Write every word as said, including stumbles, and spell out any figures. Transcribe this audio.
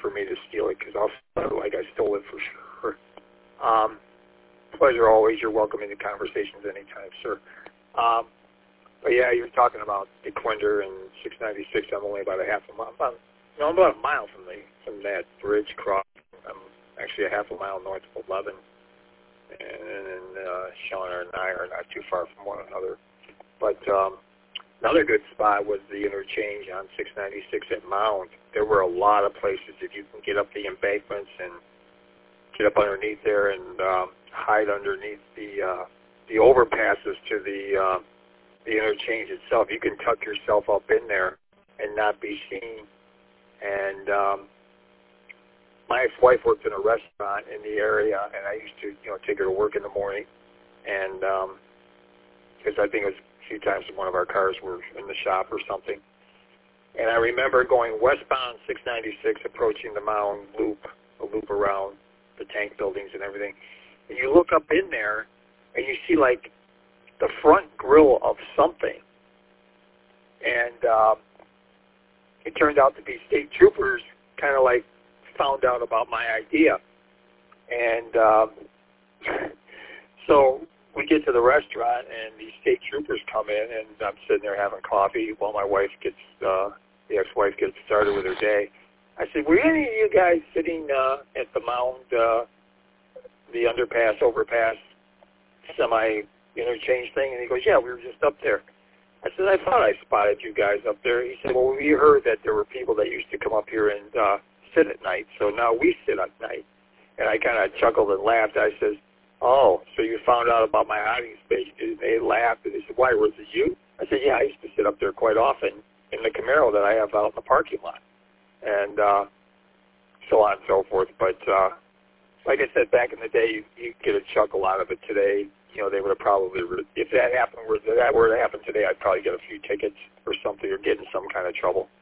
for me to steal it because I'll feel like I stole it for sure. Um, pleasure always. You're welcome into conversations anytime, sir. Um, but yeah, you're talking about DeQuinder and six ninety-six. I'm only about a half a mile. About, no, I'm about a mile from the from that bridge cross. I'm actually a half a mile north of eleven, and then uh, Sean and I are not too far from one another. But um, another good spot was the interchange on six ninety-six at Mound. There were a lot of places if you can get up the embankments and get up underneath there and um, hide underneath the uh, the overpasses to the uh, the interchange itself. You can tuck yourself up in there and not be seen. And um, my ex-wife worked in a restaurant in the area, and I used to, you know, take her to work in the morning, and because um, I think it was a few times one of our cars were in the shop or something. And I remember going westbound six ninety-six, approaching the Mound Loop, a loop around the tank buildings and everything. And you look up in there, and you see, like, the front grill of something. And um, it turned out to be state troopers, kind of like found out about my idea. And um, so we get to the restaurant, and these state troopers come in, and I'm sitting there having coffee while my wife gets, uh, the ex-wife gets started with her day. I said, were any of you guys sitting uh, at the Mound, uh, the underpass, overpass, semi-interchange thing? And he goes, yeah, we were just up there. I said, I thought I spotted you guys up there. He said, well, we heard that there were people that used to come up here and uh, sit at night, so now we sit at night. And I kind of chuckled and laughed. I said, oh, so you found out about my hiding space. And they laughed, and they said, why, was it you? I said, yeah, I used to sit up there quite often in the Camaro that I have out in the parking lot. And uh, so on and so forth. But uh, like I said, back in the day, you, you get a chuckle out of it. Today, you know, they would have probably, if that happened, if that were to happen today, I'd probably get a few tickets or something or get in some kind of trouble.